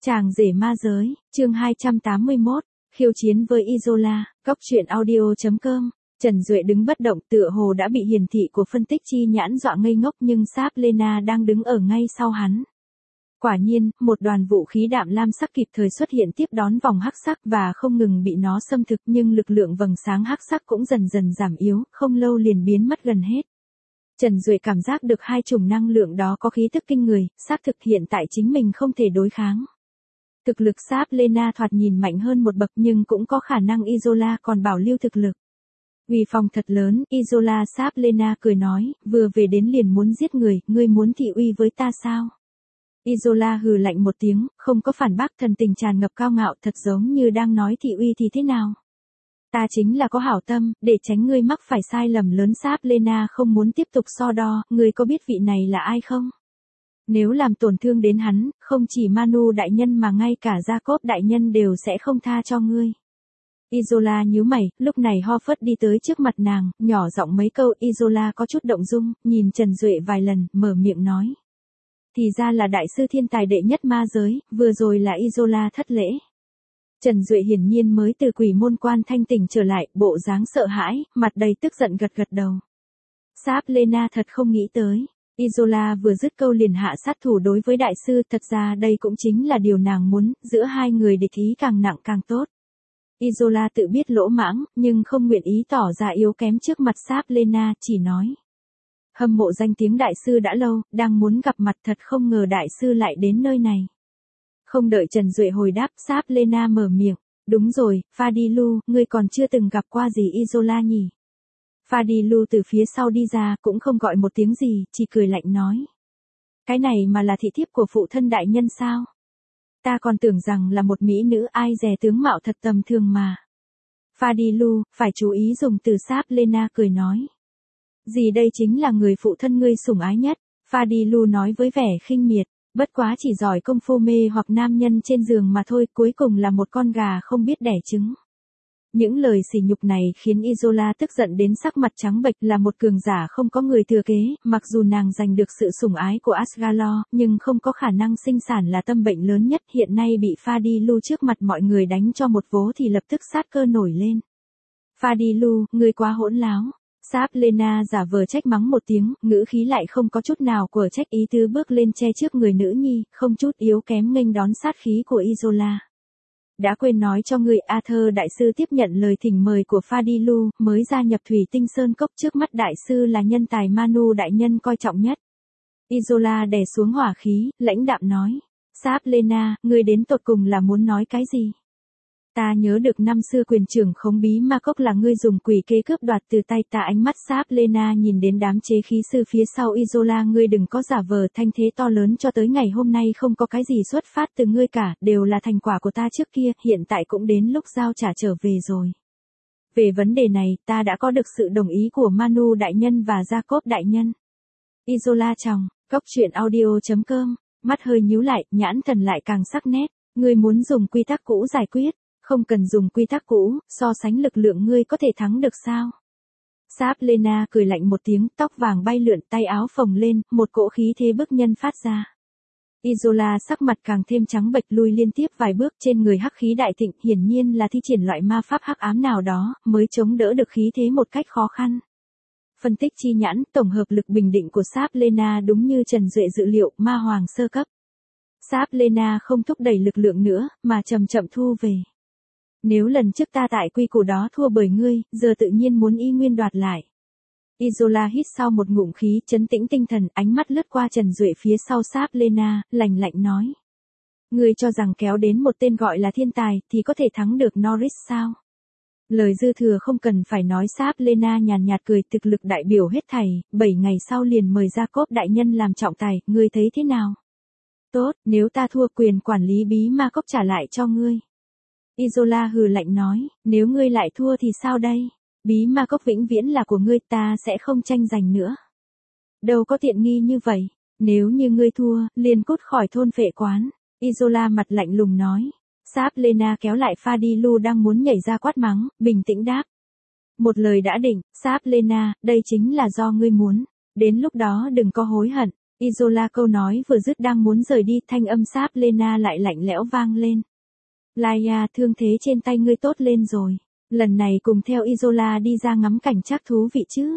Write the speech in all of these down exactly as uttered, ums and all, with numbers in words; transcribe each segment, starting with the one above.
Chàng rể ma giới, chương hai trăm tám mươi mốt, khiêu chiến với Isola, cóc truyện audio chấm com. Trần Duệ đứng bất động tựa hồ đã bị hiển thị của phân tích chi nhãn dọa ngây ngốc nhưng Sabrina đang đứng ở ngay sau hắn. Quả nhiên, một đoàn vũ khí đạm lam sắc kịp thời xuất hiện tiếp đón vòng hắc sắc và không ngừng bị nó xâm thực nhưng lực lượng vầng sáng hắc sắc cũng dần dần giảm yếu, không lâu liền biến mất gần hết. Trần Duệ cảm giác được hai chủng năng lượng đó có khí tức kinh người, xác thực hiện tại chính mình không thể đối kháng. Thực lực Sabrina thoạt nhìn mạnh hơn một bậc nhưng cũng có khả năng Isola còn bảo lưu thực lực. Uy phong thật lớn, Isola Sabrina cười nói, vừa về đến liền muốn giết người, ngươi muốn thị uy với ta sao? Isola hừ lạnh một tiếng, không có phản bác, thần tình tràn ngập cao ngạo, thật giống như đang nói thị uy thì thế nào? Ta chính là có hảo tâm, để tránh ngươi mắc phải sai lầm lớn. Sabrina không muốn tiếp tục so đo, ngươi có biết vị này là ai không? Nếu làm tổn thương đến hắn, không chỉ Manu đại nhân mà ngay cả Jacob đại nhân đều sẽ không tha cho ngươi. Isola nhíu mày, lúc này ho phớt đi tới trước mặt nàng, nhỏ giọng mấy câu. Isola có chút động dung, nhìn Trần Duệ vài lần, mở miệng nói. Thì ra là đại sư thiên tài đệ nhất ma giới, vừa rồi là Isola thất lễ. Trần Duệ hiển nhiên mới từ quỷ môn quan thanh tỉnh trở lại, bộ dáng sợ hãi, mặt đầy tức giận gật gật đầu. Sabrina thật không nghĩ tới. Isola vừa dứt câu liền hạ sát thủ đối với đại sư, thật ra đây cũng chính là điều nàng muốn, giữa hai người địch ý càng nặng càng tốt. Isola tự biết lỗ mãng, nhưng không nguyện ý tỏ ra yếu kém trước mặt Sabrina, chỉ nói. Hâm mộ danh tiếng đại sư đã lâu, đang muốn gặp mặt, thật không ngờ đại sư lại đến nơi này. Không đợi Trần Duệ hồi đáp, Sabrina mở miệng, đúng rồi, Fadilu, ngươi còn chưa từng gặp qua gì Isola nhỉ? Fadilu từ phía sau đi ra, cũng không gọi một tiếng gì, chỉ cười lạnh nói. Cái này mà là thị thiếp của phụ thân đại nhân sao? Ta còn tưởng rằng là một mỹ nữ, ai dè tướng mạo thật tầm thường mà. Fadilu, phải chú ý dùng từ. Sabrina cười nói. Gì đây chính là người phụ thân ngươi sủng ái nhất, Fadilu nói với vẻ khinh miệt, bất quá chỉ giỏi công phu mê hoặc nam nhân trên giường mà thôi, cuối cùng là một con gà không biết đẻ trứng. Những lời sỉ nhục này khiến Isola tức giận đến sắc mặt trắng bệch, là một cường giả không có người thừa kế, mặc dù nàng giành được sự sủng ái của Asgalor, nhưng không có khả năng sinh sản là tâm bệnh lớn nhất, hiện nay bị Fadilu trước mặt mọi người đánh cho một vố thì lập tức sát cơ nổi lên. Fadilu, ngươi quá hỗn láo. Sabrina giả vờ trách mắng một tiếng, ngữ khí lại không có chút nào của trách ý tứ, bước lên che trước người nữ nhi, không chút yếu kém nghênh đón sát khí của Isola. Đã quên nói cho người, Arthur đại sư tiếp nhận lời thỉnh mời của Fadilu, mới gia nhập Thủy Tinh Sơn Cốc, trước mắt đại sư là nhân tài Manu đại nhân coi trọng nhất. Isola đè xuống hỏa khí, lãnh đạm nói. Sabrina, ngươi đến tột cùng là muốn nói cái gì? Ta nhớ được năm xưa quyền trưởng khống bí ma cốc là ngươi dùng quỷ kế cướp đoạt từ tay ta. Ánh mắt Sabrina nhìn đến đám chế khí sư phía sau Isola, ngươi đừng có giả vờ, thanh thế to lớn cho tới ngày hôm nay không có cái gì xuất phát từ ngươi cả, đều là thành quả của ta trước kia, hiện tại cũng đến lúc giao trả trở về rồi. Về vấn đề này, ta đã có được sự đồng ý của Manu đại nhân và Jacob đại nhân. Isola chòng, cóc truyện audio chấm com, mắt hơi nhíu lại, nhãn thần lại càng sắc nét, ngươi muốn dùng quy tắc cũ giải quyết. Không cần dùng quy tắc cũ, so sánh lực lượng ngươi có thể thắng được sao? Sabrina cười lạnh một tiếng, tóc vàng bay lượn, tay áo phồng lên, một cỗ khí thế bức nhân phát ra. Isola sắc mặt càng thêm trắng bệch, lui liên tiếp vài bước, trên người hắc khí đại thịnh, hiển nhiên là thi triển loại ma pháp hắc ám nào đó, mới chống đỡ được khí thế một cách khó khăn. Phân tích chi nhãn, tổng hợp lực bình định của Sabrina đúng như Trần Duệ dự liệu, ma hoàng sơ cấp. Sabrina không thúc đẩy lực lượng nữa, mà chậm chậm thu về. Nếu lần trước ta tại quy củ đó thua bởi ngươi, giờ tự nhiên muốn y nguyên đoạt lại. Isola hít sau một ngụm khí, trấn tĩnh tinh thần, ánh mắt lướt qua Trần Duệ phía sau Sabrina, lạnh lạnh nói. Ngươi cho rằng kéo đến một tên gọi là thiên tài, thì có thể thắng được Norris sao? Lời dư thừa không cần phải nói. Sabrina nhàn nhạt cười, thực lực đại biểu hết thảy, bảy ngày sau liền mời Jacob đại nhân làm trọng tài, ngươi thấy thế nào? Tốt, nếu ta thua, quyền quản lý bí ma cốc trả lại cho ngươi. Isola hừ lạnh nói, nếu ngươi lại thua thì sao đây? Bí ma cốc vĩnh viễn là của ngươi, ta sẽ không tranh giành nữa. Đâu có tiện nghi như vậy, nếu như ngươi thua, liền cút khỏi thôn phệ quán. Isola mặt lạnh lùng nói. Sabrina kéo lại Fadilu đang muốn nhảy ra quát mắng, bình tĩnh đáp. Một lời đã định, Sabrina, đây chính là do ngươi muốn. Đến lúc đó đừng có hối hận. Isola câu nói vừa dứt đang muốn rời đi, thanh âm Sabrina lại lạnh lẽo vang lên. Laia, thương thế trên tay ngươi tốt lên rồi. Lần này cùng theo Isola đi ra ngắm cảnh chắc thú vị chứ.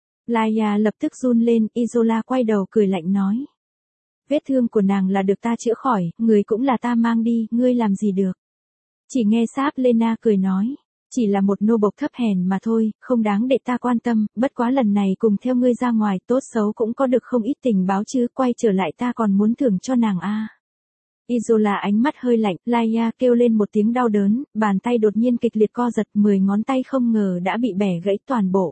Laia lập tức run lên, Isola quay đầu cười lạnh nói. Vết thương của nàng là được ta chữa khỏi, người cũng là ta mang đi, ngươi làm gì được. Chỉ nghe Sabrina cười nói. Chỉ là một nô bộc thấp hèn mà thôi, không đáng để ta quan tâm, bất quá lần này cùng theo ngươi ra ngoài, tốt xấu cũng có được không ít tình báo chứ, quay trở lại ta còn muốn thưởng cho nàng a. À. Isola ánh mắt hơi lạnh, Laia kêu lên một tiếng đau đớn, bàn tay đột nhiên kịch liệt co giật, mười ngón tay không ngờ đã bị bẻ gãy toàn bộ.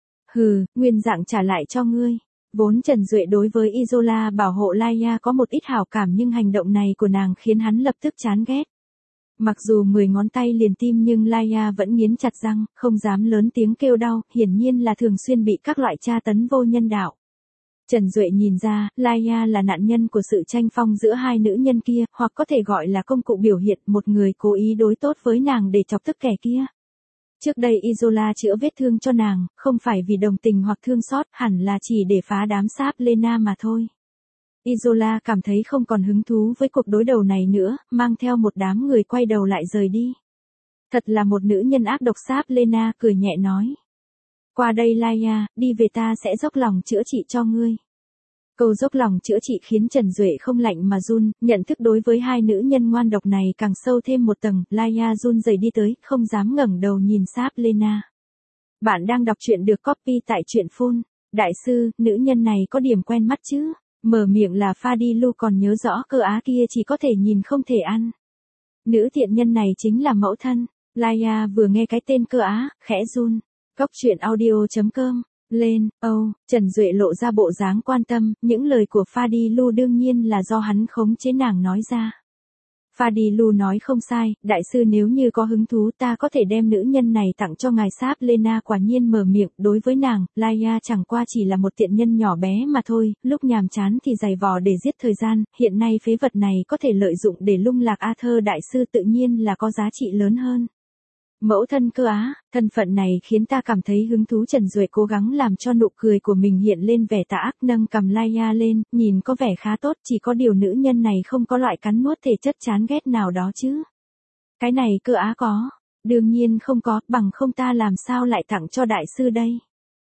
Hừ, nguyên dạng trả lại cho ngươi. Vốn Trần Duệ đối với Isola bảo hộ Laia có một ít hảo cảm nhưng hành động này của nàng khiến hắn lập tức chán ghét. Mặc dù mười ngón tay liền tim nhưng Laia vẫn nghiến chặt răng, không dám lớn tiếng kêu đau, hiển nhiên là thường xuyên bị các loại tra tấn vô nhân đạo. Trần Duệ nhìn ra, Laia là nạn nhân của sự tranh phong giữa hai nữ nhân kia, hoặc có thể gọi là công cụ biểu hiện một người cố ý đối tốt với nàng để chọc tức kẻ kia. Trước đây Isola chữa vết thương cho nàng, không phải vì đồng tình hoặc thương xót, hẳn là chỉ để phá đám Sabrina mà thôi. Isola cảm thấy không còn hứng thú với cuộc đối đầu này nữa, mang theo một đám người quay đầu lại rời đi. Thật là một nữ nhân ác độc, Sabrina cười nhẹ nói. Qua đây Laia, đi về, ta sẽ dốc lòng chữa trị cho ngươi. Câu dốc lòng chữa trị khiến Trần Duệ không lạnh mà run, nhận thức đối với hai nữ nhân ngoan độc này càng sâu thêm một tầng, Laia run rẩy đi tới, không dám ngẩng đầu nhìn Sabrina. Bạn đang đọc truyện được copy tại truyện phun. Đại sư, nữ nhân này có điểm quen mắt chứ? Mở miệng là Fadilu còn nhớ rõ cơ á kia chỉ có thể nhìn không thể ăn. Nữ thiện nhân này chính là mẫu thân. Laia vừa nghe cái tên cơ á, khẽ run. Góc truyện audio chấm com. Lên, âu, oh, Trần Duệ lộ ra bộ dáng quan tâm, những lời của Fadilu đương nhiên là do hắn khống chế nàng nói ra. Fadilu nói không sai, đại sư nếu như có hứng thú ta có thể đem nữ nhân này tặng cho ngài Sabrina quả nhiên mở miệng, đối với nàng, Laia chẳng qua chỉ là một tiện nhân nhỏ bé mà thôi, lúc nhàm chán thì giày vò để giết thời gian, hiện nay phế vật này có thể lợi dụng để lung lạc Arthur đại sư tự nhiên là có giá trị lớn hơn. Mẫu thân cơ á, thân phận này khiến ta cảm thấy hứng thú. Trần Duệ cố gắng làm cho nụ cười của mình hiện lên vẻ tà ác, nâng cầm Laia lên, nhìn có vẻ khá tốt, chỉ có điều nữ nhân này không có loại cắn nuốt thể chất chán ghét nào đó chứ. Cái này cơ á có, đương nhiên không có, bằng không ta làm sao lại tặng cho đại sư đây.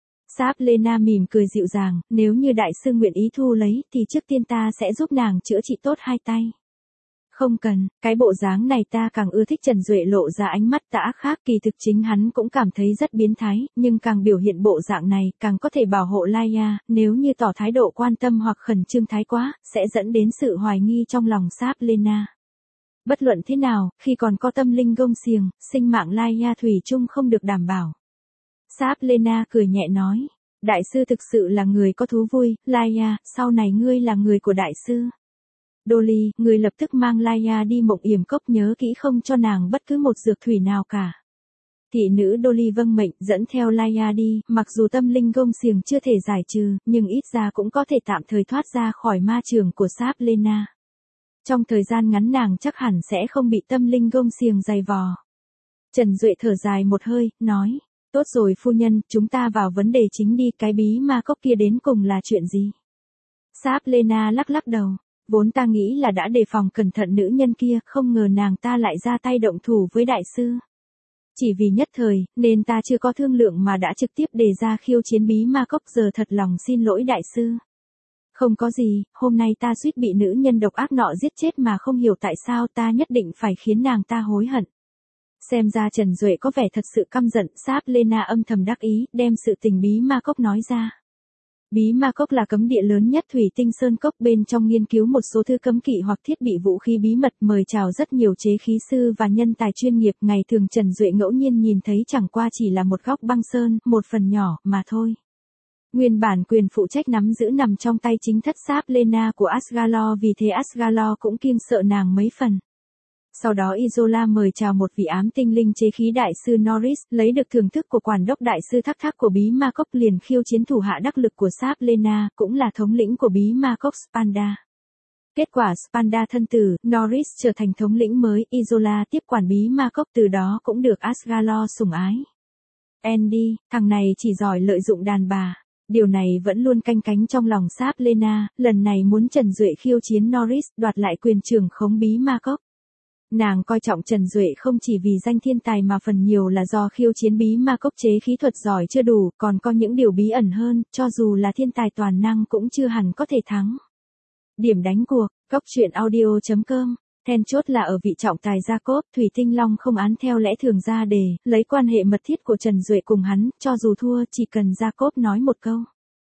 Sabrina mỉm cười dịu dàng, nếu như đại sư nguyện ý thu lấy thì trước tiên ta sẽ giúp nàng chữa trị tốt hai tay. Không cần, cái bộ dáng này ta càng ưa thích. Trần Duệ lộ ra ánh mắt tà ác khác, kỳ thực chính hắn cũng cảm thấy rất biến thái, nhưng càng biểu hiện bộ dạng này, càng có thể bảo hộ Laia, nếu như tỏ thái độ quan tâm hoặc khẩn trương thái quá, sẽ dẫn đến sự hoài nghi trong lòng Sabrina. Bất luận thế nào, khi còn có tâm linh gông xiềng, sinh mạng Laia thủy chung không được đảm bảo. Sabrina cười nhẹ nói, đại sư thực sự là người có thú vui, Laia, sau này ngươi là người của đại sư. Dolly, người lập tức mang Laia đi Mộng Yểm Cốc, nhớ kỹ không cho nàng bất cứ một dược thủy nào cả. Thị nữ Dolly vâng mệnh, dẫn theo Laia đi, mặc dù tâm linh gông xiềng chưa thể giải trừ, nhưng ít ra cũng có thể tạm thời thoát ra khỏi ma trường của Sabrina. Trong thời gian ngắn nàng chắc hẳn sẽ không bị tâm linh gông xiềng dày vò. Trần Duệ thở dài một hơi, nói, tốt rồi phu nhân, chúng ta vào vấn đề chính đi, cái bí ma cốc kia đến cùng là chuyện gì? Sabrina lắc lắc đầu. Vốn ta nghĩ là đã đề phòng cẩn thận nữ nhân kia, không ngờ nàng ta lại ra tay động thủ với đại sư. Chỉ vì nhất thời, nên ta chưa có thương lượng mà đã trực tiếp đề ra khiêu chiến bí ma cốc, giờ thật lòng xin lỗi đại sư. Không có gì, hôm nay ta suýt bị nữ nhân độc ác nọ giết chết mà không hiểu tại sao, ta nhất định phải khiến nàng ta hối hận. Xem ra Trần Duệ có vẻ thật sự căm giận. Sabrina âm thầm đắc ý, đem sự tình bí ma cốc nói ra. Bí ma cốc là cấm địa lớn nhất Thủy Tinh Sơn Cốc, bên trong nghiên cứu một số thứ cấm kỵ hoặc thiết bị vũ khí bí mật, mời chào rất nhiều chế khí sư và nhân tài chuyên nghiệp. Ngày thường Trần Duệ ngẫu nhiên nhìn thấy chẳng qua chỉ là một góc băng sơn, một phần nhỏ mà thôi. Nguyên bản quyền phụ trách nắm giữ nằm trong tay chính thất Sabrina của Asgalor, vì thế Asgalor cũng kiêng sợ nàng mấy phần. Sau đó Isola mời chào một vị ám tinh linh chế khí đại sư Norris, lấy được thưởng thức của quản đốc đại sư Thắc Thắc của bí ma cốc, liền khiêu chiến thủ hạ đắc lực của Sabrina, cũng là thống lĩnh của bí ma cốc Spanda. Kết quả Spanda thân tử, Norris trở thành thống lĩnh mới, Isola tiếp quản bí ma cốc, từ đó cũng được Asgalor sủng ái. Andy, thằng này chỉ giỏi lợi dụng đàn bà. Điều này vẫn luôn canh cánh trong lòng Sabrina, lần này muốn Trần Duệ khiêu chiến Norris đoạt lại quyền trưởng khống bí ma cốc. Nàng coi trọng Trần Duệ không chỉ vì danh thiên tài mà phần nhiều là do khiêu chiến bí ma cốc chế khí thuật giỏi chưa đủ, còn có những điều bí ẩn hơn, cho dù là thiên tài toàn năng cũng chưa hẳn có thể thắng. Điểm đánh cuộc, cốc truyện audio chấm com. Then chốt là ở vị trọng tài Jacob, Thủy Tinh Long không án theo lẽ thường ra đề, lấy quan hệ mật thiết của Trần Duệ cùng hắn, cho dù thua chỉ cần Jacob nói một câu.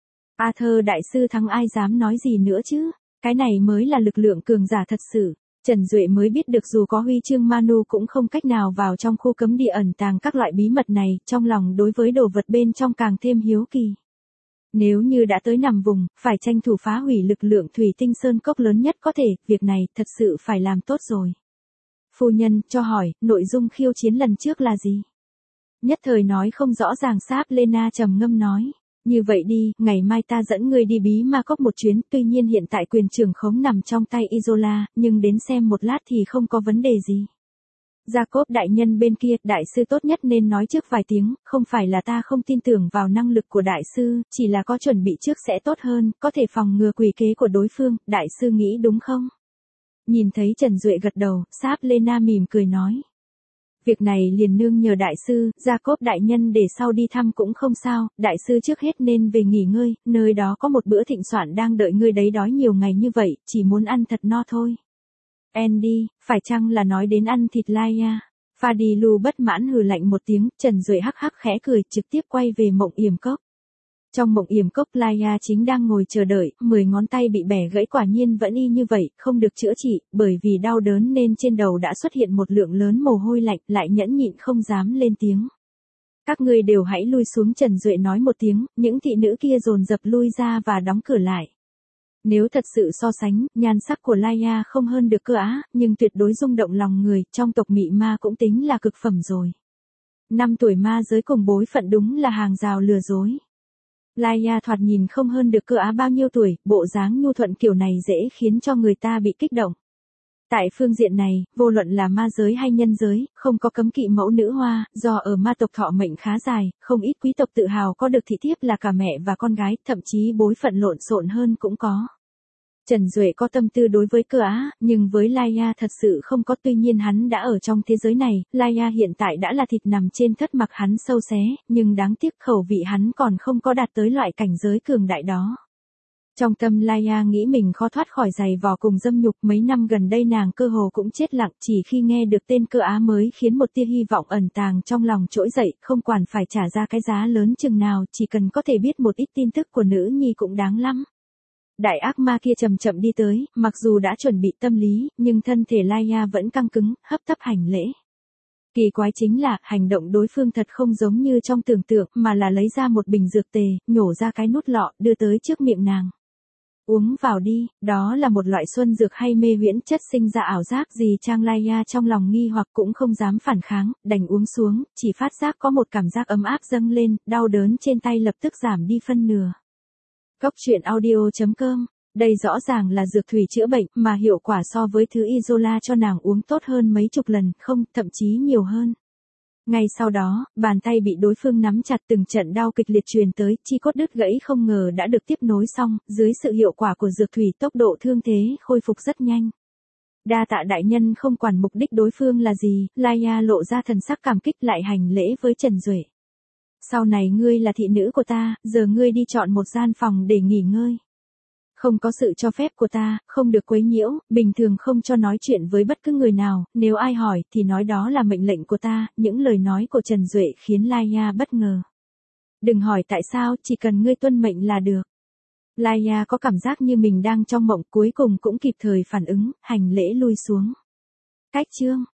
Arthur đại sư thắng ai dám nói gì nữa chứ, cái này mới là lực lượng cường giả thật sự. Trần Duệ mới biết được dù có huy chương Manu cũng không cách nào vào trong khu cấm địa ẩn tàng các loại bí mật này, trong lòng đối với đồ vật bên trong càng thêm hiếu kỳ. Nếu như đã tới nằm vùng, phải tranh thủ phá hủy lực lượng thủy tinh sơn cốc lớn nhất có thể, việc này thật sự phải làm tốt rồi. Phu nhân, cho hỏi, nội dung khiêu chiến lần trước là gì? Nhất thời nói không rõ ràng Sabrina trầm ngâm nói. Như vậy đi, ngày mai ta dẫn ngươi đi bí ma cốc một chuyến, tuy nhiên hiện tại quyền trưởng khống nằm trong tay Isola, nhưng đến xem một lát thì không có vấn đề gì. Jacob đại nhân bên kia, đại sư tốt nhất nên nói trước vài tiếng, không phải là ta không tin tưởng vào năng lực của đại sư, chỉ là có chuẩn bị trước sẽ tốt hơn, có thể phòng ngừa quỷ kế của đối phương, đại sư nghĩ đúng không? Nhìn thấy Trần Duệ gật đầu, Sabrina mỉm cười nói. Việc này liền nương nhờ đại sư, Jacob đại nhân để sau đi thăm cũng không sao, đại sư trước hết nên về nghỉ ngơi, nơi đó có một bữa thịnh soạn đang đợi ngươi đấy, đói nhiều ngày như vậy, chỉ muốn ăn thật no thôi. Andy, phải chăng là nói đến ăn thịt Laia? Fadilu bất mãn hừ lạnh một tiếng, Trần Duệ hắc hắc khẽ cười, trực tiếp quay về mộng yểm cốc. Trong mộng yểm cốc Laia chính đang ngồi chờ đợi, mười ngón tay bị bẻ gãy quả nhiên vẫn y như vậy, không được chữa trị, bởi vì đau đớn nên trên đầu đã xuất hiện một lượng lớn mồ hôi lạnh, lại nhẫn nhịn không dám lên tiếng. Các ngươi đều hãy lui xuống, Trần Duệ nói một tiếng, những thị nữ kia dồn dập lui ra và đóng cửa lại. Nếu thật sự so sánh, nhan sắc của Laia không hơn được cơ á, nhưng tuyệt đối rung động lòng người, trong tộc mị ma cũng tính là cực phẩm rồi. Năm tuổi ma giới cùng bối phận đúng là hàng rào lừa dối. Laia thoạt nhìn không hơn được cơ á bao nhiêu tuổi, bộ dáng nhu thuận kiểu này dễ khiến cho người ta bị kích động. Tại phương diện này, vô luận là ma giới hay nhân giới, không có cấm kỵ mẫu nữ hoa, do ở ma tộc thọ mệnh khá dài, không ít quý tộc tự hào có được thị thiếp là cả mẹ và con gái, thậm chí bối phận lộn xộn hơn cũng có. Trần Duệ có tâm tư đối với cơ á, nhưng với Laia thật sự không có, tuy nhiên hắn đã ở trong thế giới này, Laia hiện tại đã là thịt nằm trên thất mặc hắn sâu xé, nhưng đáng tiếc khẩu vị hắn còn không có đạt tới loại cảnh giới cường đại đó. Trong tâm Laia nghĩ mình khó thoát khỏi giày vò cùng dâm nhục, mấy năm gần đây nàng cơ hồ cũng chết lặng, chỉ khi nghe được tên cơ á mới khiến một tia hy vọng ẩn tàng trong lòng trỗi dậy, không quản phải trả ra cái giá lớn chừng nào, chỉ cần có thể biết một ít tin tức của nữ nhi cũng đáng lắm. Đại ác ma kia chậm chậm đi tới, mặc dù đã chuẩn bị tâm lý, nhưng thân thể Laia vẫn căng cứng, hấp tấp hành lễ. Kỳ quái chính là, hành động đối phương thật không giống như trong tưởng tượng, mà là lấy ra một bình dược tề, nhổ ra cái nút lọ, đưa tới trước miệng nàng. Uống vào đi, đó là một loại xuân dược hay mê huyễn chất sinh ra ảo giác gì, Trang Laia trong lòng nghi hoặc cũng không dám phản kháng, đành uống xuống, chỉ phát giác có một cảm giác ấm áp dâng lên, đau đớn trên tay lập tức giảm đi phân nửa. Cốc truyện audio chấm com, đây rõ ràng là dược thủy chữa bệnh, mà hiệu quả so với thứ Isola cho nàng uống tốt hơn mấy chục lần, không, thậm chí nhiều hơn. Ngay sau đó, bàn tay bị đối phương nắm chặt, từng trận đau kịch liệt truyền tới, chi cốt đứt gãy không ngờ đã được tiếp nối xong, dưới sự hiệu quả của dược thủy tốc độ thương thế khôi phục rất nhanh. Đa tạ đại nhân, không quản mục đích đối phương là gì, Laia lộ ra thần sắc cảm kích lại hành lễ với Trần Duệ. Sau này ngươi là thị nữ của ta, giờ ngươi đi chọn một gian phòng để nghỉ ngơi. Không có sự cho phép của ta, không được quấy nhiễu, bình thường không cho nói chuyện với bất cứ người nào, nếu ai hỏi thì nói đó là mệnh lệnh của ta, những lời nói của Trần Duệ khiến Laia bất ngờ. Đừng hỏi tại sao, chỉ cần ngươi tuân mệnh là được. Laia có cảm giác như mình đang trong mộng, cuối cùng cũng kịp thời phản ứng, hành lễ lui xuống. Cách chương